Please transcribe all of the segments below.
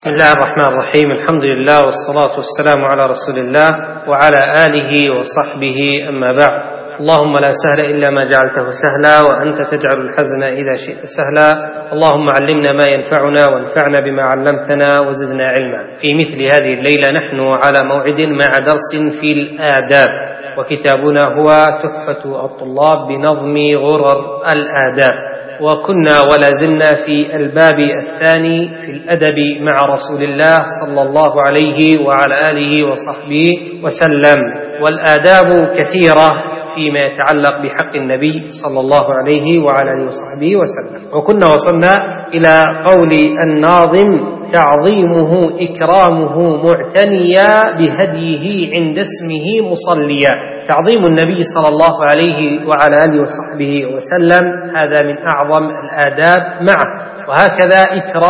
بسم الله الرحمن الرحيم. الحمد لله والصلاة والسلام على رسول الله وعلى آله وصحبه، أما بعد. اللهم لا سهل إلا ما جعلته سهلا، وأنت تجعل الحزن إذا شئت سهلا. اللهم علمنا ما ينفعنا وانفعنا بما علمتنا وزدنا علما. في مثل هذه الليلة نحن على موعد مع درس في الآداب، وكتابنا هو تحفة الطلاب بنظم غرر الآداب، وكنا ولا زلنا في الباب الثاني في الأدب مع رسول الله صلى الله عليه وعلى آله وصحبه وسلم. والآداب كثيرة فيما يتعلق بحق النبي صلى الله عليه وعلى آله وصحبه وسلم. وكنا وصلنا إلى قول الناظم: تعظيمه إكرامه معتنيا بهديه عند اسمه مصليا. تعظيم النبي صلى الله عليه وعلى آله وصحبه وسلم هذا من أعظم الآداب معه، وهكذا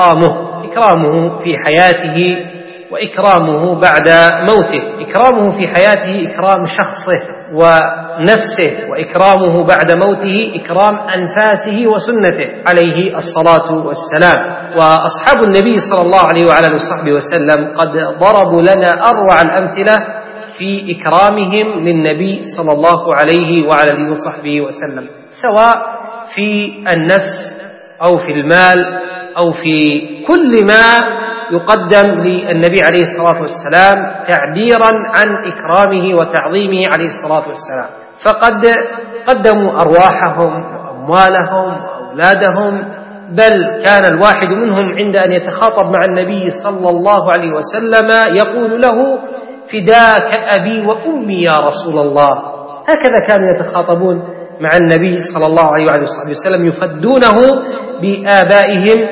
إكرامه في حياته وإكرامه بعد موته. إكرامه في حياته إكرام شخصه ونفسه، وإكرامه بعد موته إكرام أنفاسه وسنته عليه الصلاة والسلام. وأصحاب النبي صلى الله عليه وعلى آله وصحبه وسلم قد ضربوا لنا أروع الأمثلة في إكرامهم للنبي صلى الله عليه وعلى آله وصحبه وسلم، سواء في النفس أو في المال أو في كل ما يقدم للنبي عليه الصلاة والسلام تعبيرا عن إكرامه وتعظيمه عليه الصلاة والسلام. فقد قدموا أرواحهم وأموالهم وأولادهم، بل كان الواحد منهم عند أن يتخاطب مع النبي صلى الله عليه وسلم يقول له: فداك أبي وأمي يا رسول الله. هكذا كانوا يتخاطبون مع النبي صلى الله عليه وسلم، يفدونه بآبائهم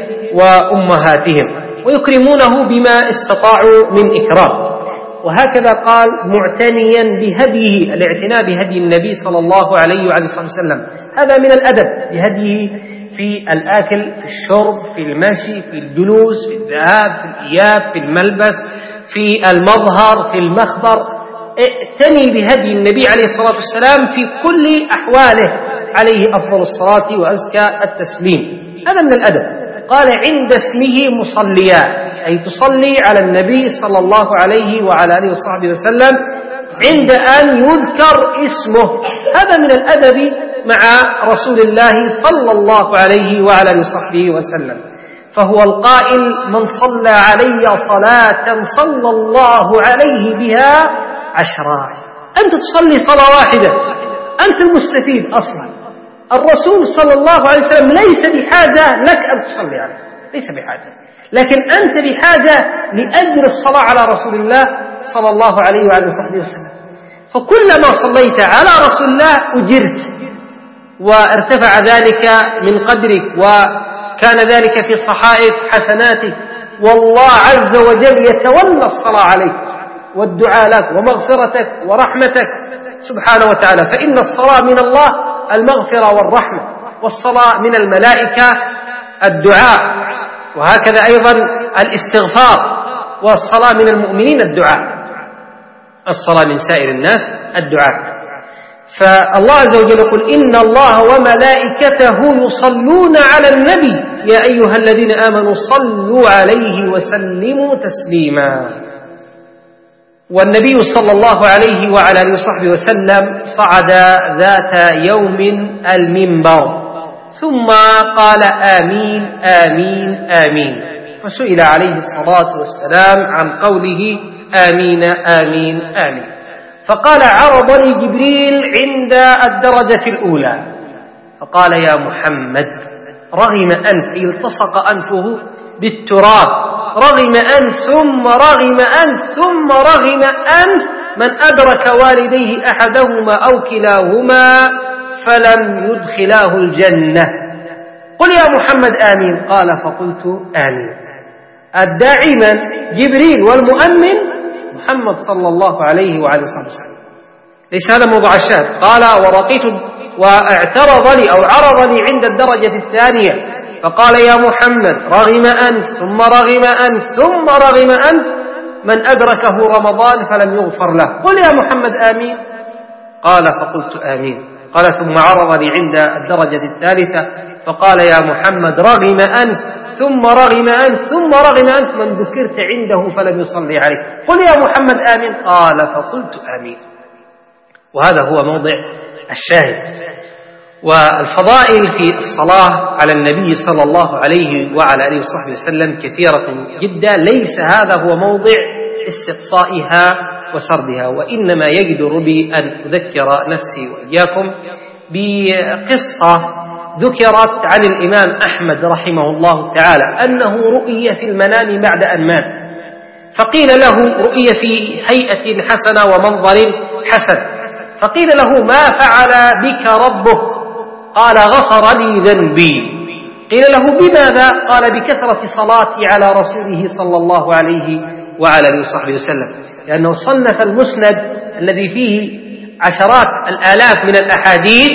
وأمهاتهم ويكرمونه بما استطاعوا من إكرام. وهكذا قال: معتنيا بهديه، الاعتناء بهدي النبي صلى الله عليه وسلم، هذا من الأدب، بهديه في الآكل، في الشرب، في المشي، في الجلوس، في الذهاب، في الإياب، في الملبس، في المظهر، في المخبر. ائتني بهدي النبي عليه الصلاة والسلام في كل أحواله عليه أفضل الصلاة وأزكى التسليم. هذا من الأدب. قال: عند اسمه مصليا، أي تصلي على النبي صلى الله عليه وعلى آله وصحبه وسلم عند أن يذكر اسمه. هذا من الأدب مع رسول الله صلى الله عليه وعلى آله وصحبه وسلم. فهو القائل: من صلى علي صلاة صلى الله عليه بها 10. أنت تصلي صلاة واحدة، أنت المستفيد أصلا. الرسول صلى الله عليه وسلم ليس بحاجة لك أن تصلي عليه، ليس بحاجة، لكن أنت بحاجة لأجر الصلاة على رسول الله صلى الله عليه وعلى صحبه وسلم. فكلما صليت على رسول الله أجرت، وارتفع ذلك من قدرك، وكان ذلك في صحائف حسناتك، والله عز وجل يتولى الصلاة عليك والدعاء لك ومغفرتك ورحمتك سبحانه وتعالى. فإن الصلاة من الله المغفرة والرحمة، والصلاة من الملائكة الدعاء، وهكذا أيضا الاستغفار، والصلاة من المؤمنين الدعاء، الصلاة من سائر الناس الدعاء. فالله عز وجل يقول: إن الله وملائكته يصلون على النبي يا أيها الذين آمنوا صلوا عليه وسلموا تسليما. والنبي صلى الله عليه وعلى آله وصحبه وسلم صعد ذات يوم المنبر، ثم قال: آمين آمين آمين. فسئل عليه الصلاة والسلام عن قوله آمين آمين آمين، فقال: عرضني جبريل عند الدرجة الأولى، فقال: يا محمد، رغم أنف، التصق أنفه بالتراب، رغم أنف ثم رغم أنف ثم رغم أنف، من أدرك والديه أحدهما أو كلاهما فلم يدخلاه الجنة. قل يا محمد آمين. قال: فقلت آمين. الداعي من؟ جبريل، والمؤمن محمد صلى الله عليه وعلى وسلم. ليس هذا موضوع الشاهد. قال: ورقيت واعترض لي أو عرض لي عند الدرجة الثانية، فقال: يا محمد، رغم أنف ثم رغم أنف ثم رغم أنف، من أدركه رمضان فلم يغفر له. قل يا محمد آمين. قال: فقلت آمين. قال ثم عرض لي عند الدرجة الثالثة فقال يا محمد رغم أنت ثم رغم أنت ثم رغم أنت من ذكرت عنده فلم يصلي عليه، قل يا محمد آمين، قال فقلت آمين. وهذا هو موضع الشاهد. والفضائل في الصلاة على النبي صلى الله عليه وعلى آله وصحبه وسلم كثيرة جدا، ليس هذا هو موضع استقصائها وسردها، وإنما يجدر بي أن أذكر نفسي وإياكم بقصة ذكرت عن الإمام أحمد رحمه الله تعالى أنه رؤي في المنام بعد أن مات، فقيل له رؤي في هيئة حسنة ومنظر حسن، فقيل له ما فعل بك ربك؟ قال غفر لي ذنبي. قيل له بماذا؟ قال بكثرة صلاتي على رسوله صلى الله عليه وعلى آله وصحبه وسلم، لأنه صنف المسند الذي فيه عشرات الآلاف من الأحاديث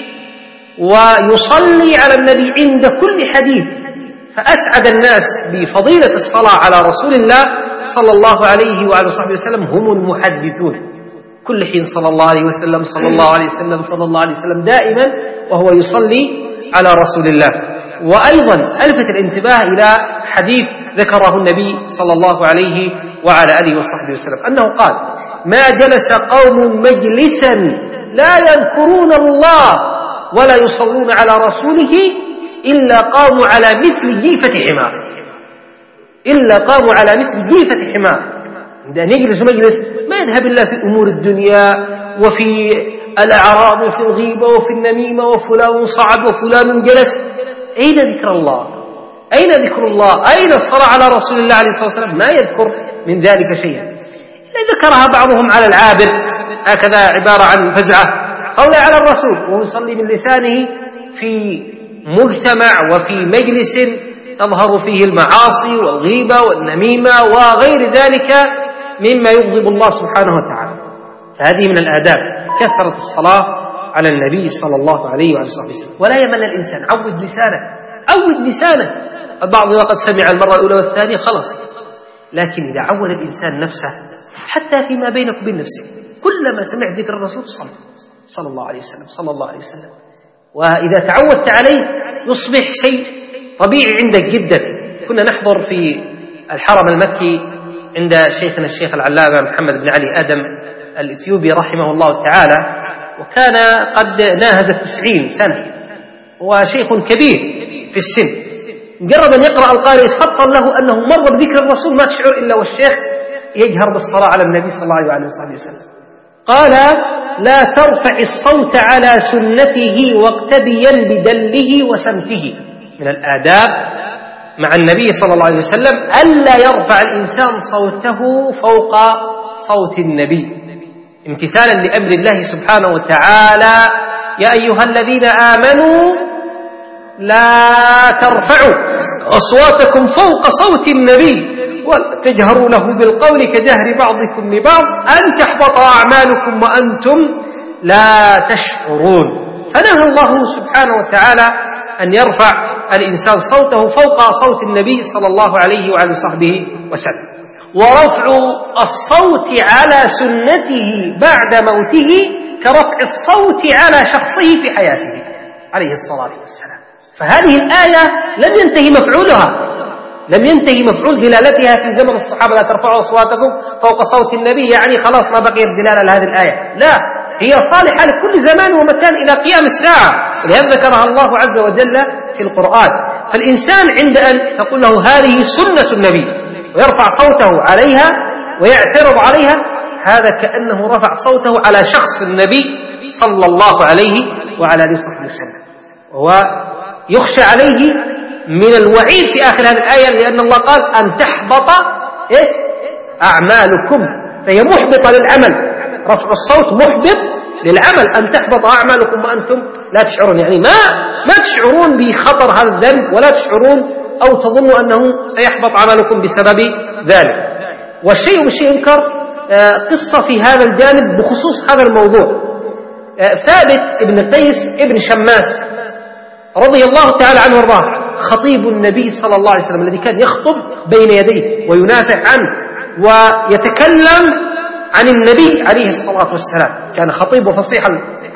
ويصلي على النبي عند كل حديث، فأسعد الناس بفضيلة الصلاة على رسول الله صلى الله عليه وعلى آله وصحبه وسلم هم المحدثون، كل حين صلى الله عليه وسلم صلى الله عليه وسلم صلى الله عليه وسلم دائما وهو يصلي على رسول الله. وأيضا ألفت الانتباه إلى حديث ذكره النبي صلى الله عليه وعلى آله وصحبه وسلم أنه قال ما جلس قوم مجلسا لا يذكرون الله ولا يصلون على رسوله إلا قاموا على مثل جيفة حمار، إلا قاموا على مثل جيفة حمار. عندما يجلس مجلس ما يذهب إلا في أمور الدنيا وفي الأعراض وفي الغيبة وفي النميمة وفلان صعد وفلان جلس، أين ذكر الله؟ أين ذكر الله؟ أين الصلاة على رسول الله عليه الصلاة والسلام؟ ما يذكر من ذلك شيئا، ذكرها بعضهم على العابر هكذا عبارة عن فزعة، صلى على الرسول وهو يصلي من لسانه في مجتمع وفي مجلس تظهر فيه المعاصي والغيبة والنميمة وغير ذلك مما يغضب الله سبحانه وتعالى. فهذه من الآداب كثرة الصلاة على النبي صلى الله عليه وعلى آله وسلم. ولا يمل الإنسان، عود لسانه، عود لسانه. البعض قد سمع المرة الأولى والثانية خلاص، لكن إذا عود الإنسان نفسه حتى فيما بينك وبين نفسك كلما سمعت ذكر الرسول صلى الله عليه وسلم صلى الله عليه وسلم، وإذا تعودت عليه يصبح شيء طبيعي عندك جدا. كنا نحضر في الحرم المكي عند شيخنا الشيخ العلامة محمد بن علي آدم الإثيوبي رحمه الله تعالى، وكان قد ناهز 90 سنة وشيخ كبير في السن، مجرد أن يقرأ القارئ يتفطن له أنه مر بذكر الرسول ما تشعر إلا والشيخ يجهر بالصلاة على النبي صلى الله عليه وسلم. قال لا ترفع الصوت على سنته واقتديا بدله وسمته. من الآداب مع النبي صلى الله عليه وسلم ألا يرفع الإنسان صوته فوق صوت النبي امتثالا لأمر الله سبحانه وتعالى يا أيها الذين آمنوا لا ترفعوا أصواتكم فوق صوت النبي وتجهروا له بالقول كجهر بعضكم لبعض أن تحبط أعمالكم وأنتم لا تشعرون. فنهى الله سبحانه وتعالى أن يرفع الإنسان صوته فوق صوت النبي صلى الله عليه وعلى صحبه وسلم. ورفع الصوت على سنته بعد موته كرفع الصوت على شخصه في حياته عليه الصلاة والسلام. فهذه الآية لم ينتهي مفعولها، لم ينتهي مفعول دلالتها في زمن الصحابة لا ترفعوا أصواتكم فوق صوت النبي يعني خلاص ما بقي الدلالة لهذه الآية، لا، هي صالحة لكل زمان ومكان إلى قيام الساعة، ولهذا ذكرها الله عز وجل في القرآن. فالإنسان عند أن تقول له هذه سنة النبي ويرفع صوته عليها ويعترض عليها، هذا كأنه رفع صوته على شخص النبي صلى الله عليه وعلى آله وصحبه وسلم. وهو يخشى عليه من الوعيد في آخر هذه الآية، لأن الله قال أن تحبط أعمالكم، فهي محبطة للعمل، رفع الصوت محبط للعمل، أن تحبط أعمالكم وأنتم لا تشعرون، يعني ما تشعرون بخطر هذا الذنب ولا تشعرون أو تظنوا أنه سيحبط عملكم بسبب ذلك. والشيء بالشيء ينكر قصة في هذا الجانب بخصوص هذا الموضوع. ثابت ابن قيس ابن شماس رضي الله تعالى عنه وارضاه خطيب النبي صلى الله عليه وسلم الذي كان يخطب بين يديه وينافع عنه ويتكلم عن النبي عليه الصلاة والسلام، كان خطيب وفصيح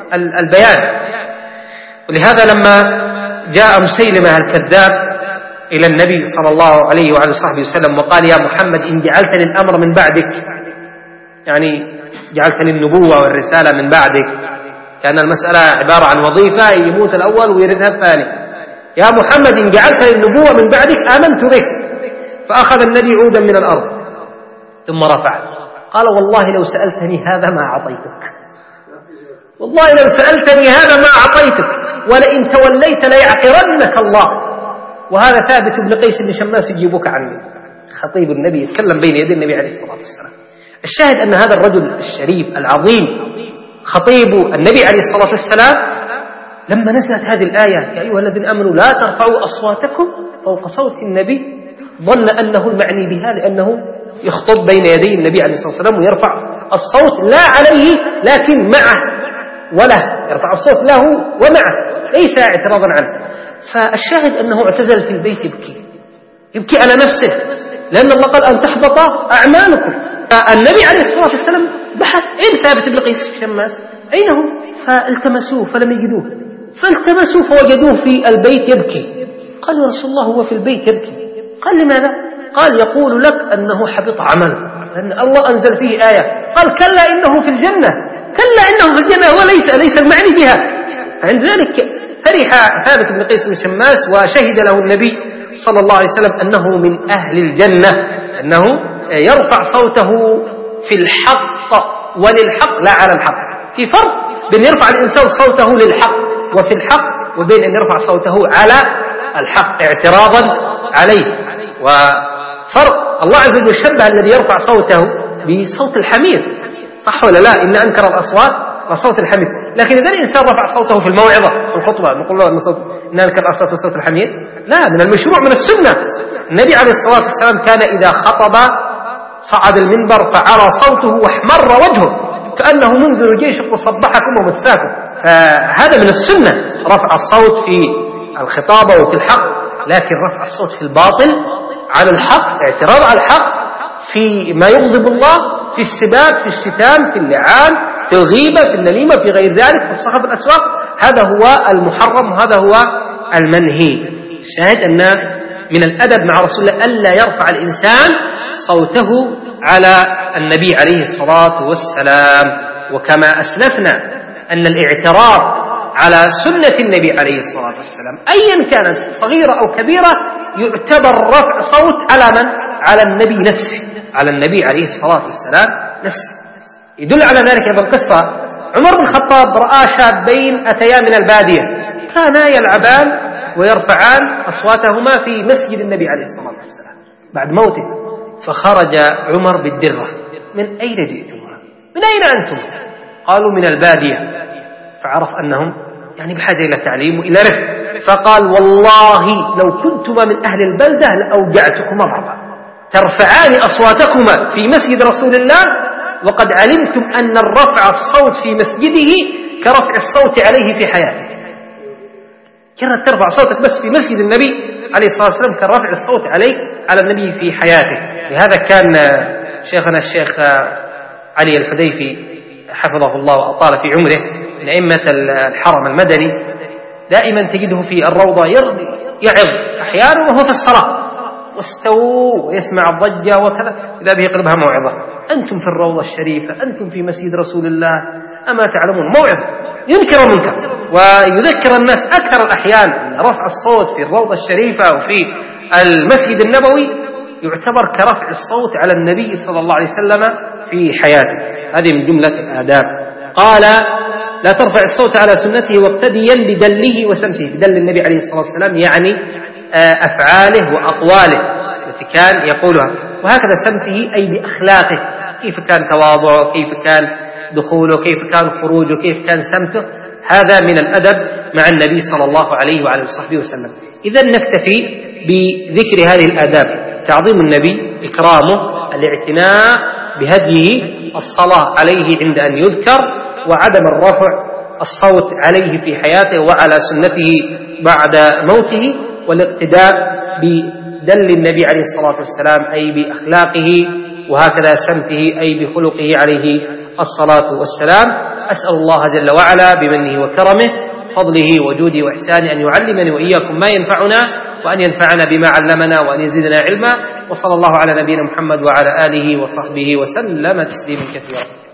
البيان. ولهذا لما جاء مسيلمة الكذاب إلى النبي صلى الله عليه وعلى صحبه وسلم وقال: يا محمد إن جعلتني الأمر من بعدك، يعني جعلتني النبوة والرسالة من بعدك، كان المسألة عبارة عن وظيفة يموت الأول ويرثها الثاني. يا محمد إن جعلتني النبوة من بعدك آمنت بك. فأخذ النبي عودا من الأرض ثم رفعه، قال: والله لو سألتني هذا ما أعطيتك، والله لو سألتني هذا ما أعطيتك، ولئن توليت ليعقرنك الله. وهذا ثابت بن قيس بن شماس يجيبك عني، خطيب النبي يتكلم بين يدي النبي عليه الصلاة والسلام. الشاهد أن هذا الرجل الشريف العظيم خطيب النبي عليه الصلاة والسلام لما نزلت هذه الآية: يا أيها الذين آمنوا لا ترفعوا أصواتكم فوق صوت النبي، ظن أنه المعني بها لأنه يخطب بين يدي النبي عليه الصلاة والسلام ويرفع الصوت لا عليه لكن معه وله، يرفع الصوت له ومعه ليس اعتراضا عنه. فالشاهد أنه اعتزل في البيت يبكي على نفسه، لأن الله قال: أن تحبط أعمالكم. النبي عليه الصلاة والسلام بحث: أين ثابت بن قيس الشماس؟ أين هو؟ فالتمسوه فلم يجدوه، فالتمسوه فوجدوه في البيت يبكي. قالوا: يا رسول الله هو في البيت يبكي. قال: لماذا؟ قال: يقول لك أنه حبط عمله لأن الله أنزل فيه آية. قال: كلا إنه في الجنة، كلا إنه في الجنة، هو ليس المعني بها. فعند ذلك فرح ثابت بن قيس بن شماس وشهد له النبي صلى الله عليه وسلم أنه من أهل الجنة، أنه يرفع صوته في الحق وللحق لا على الحق. في فرق بين يرفع الإنسان صوته للحق وفي الحق وبين أن يرفع صوته على الحق اعتراضا عليه. وفرق الله عز وجل شبه الذي يرفع صوته بصوت الحمير، صح ولا لا؟ إن أنكر الأصوات لصوت الحمير. لكن إذا الإنسان رفع صوته في الموعظة في الخطبة نقول له إن أنكر الأصوات بصوت الحمير؟ لا، من المشروع من السنة. النبي عليه الصلاة والسلام كان إذا خطب صعد المنبر فعلى صوته واحمر وجهه كأنه منذر جيش تصبحكم ومساكم. فهذا من السنة رفع الصوت في الخطابة وفي الحق، لكن رفع الصوت في الباطل على الحق، اعتراض على الحق، في ما يغضب الله، في السباب، في الشتام، في اللعان، في الغيبة، في النميمة، في غير ذلك، في الصخب الأسواق، هذا هو المحرم وهذا هو المنهي. الشاهد أن من الأدب مع رسول الله ألا يرفع الإنسان صوته على النبي عليه الصلاة والسلام. وكما أسلفنا أن الاعتراض على سنة النبي عليه الصلاة والسلام أيا كانت صغيرة أو كبيرة يعتبر رفع صوت على من؟ على النبي نفسه، على النبي عليه الصلاة والسلام نفسه. يدل على ذلك هذا القصة: عمر بن الخطاب رأى شابين أتيا من البادية كانا يلعبان ويرفعان أصواتهما في مسجد النبي عليه الصلاة والسلام بعد موته. فخرج عمر بالدرة: من أين جئتما؟ من أين أنتم؟ قالوا: من البادية. فعرف أنهم يعني بحاجة إلى تعليم وإلى رفق، فقال: والله لو كنتما من أهل البلدة لأوجعتكما ضربا، ترفعان أصواتكما في مسجد رسول الله وقد علمتم أن الرفع الصوت في مسجده كرفع الصوت عليه في حياته. كانت ترفع صوتك بس في مسجد النبي عليه الصلاة والسلام كرفع الصوت عليه على النبي في حياته. لهذا كان شيخنا الشيخ علي الحديفي حفظه الله وأطال في عمره من أئمة الحرم المدني، دائما تجده في الروضة يعظ أحيانا وهو في الصلاة، واستووا ويسمع الضجة وكذا، إذا به يقلبها موعظة: أنتم في الروضة الشريفة، أنتم في مسجد رسول الله، أما تعلمون؟ موعظة ينكر منكر ويذكر الناس أكثر الأحيان أن رفع الصوت في الروضة الشريفة وفي المسجد النبوي يعتبر كرفع الصوت على النبي صلى الله عليه وسلم في حياته. هذه من جملة الآداب. قال: لا ترفع الصوت على سنته واقتديا بدله وسمته. بدل النبي عليه الصلاة والسلام يعني أفعاله وأقواله التي كان يقولها، وهكذا سمته أي بأخلاقه، كيف كان تواضعه، كيف كان دخوله، كيف كان خروجه، كيف كان سمته. هذا من الأدب مع النبي صلى الله عليه وعلى صحبه وسلم. إذا نكتفي بذكر هذه الآداب: تعظيم النبي، إكرامه، الاعتناء بهديه، الصلاة عليه عند أن يذكر، وعدم الرفع الصوت عليه في حياته وعلى سنته بعد موته، والاقتداء بدل النبي عليه الصلاة والسلام أي بأخلاقه، وهكذا سمته أي بخلقه عليه الصلاة والسلام. أسأل الله جل وعلا بمنه وكرمه فضله وجوده وإحسانه أن يعلمني وإياكم ما ينفعنا، وأن ينفعنا بما علمنا، وأن يزيدنا علما. وصلى الله على نبينا محمد وعلى آله وصحبه وسلم تسليما كثيرا.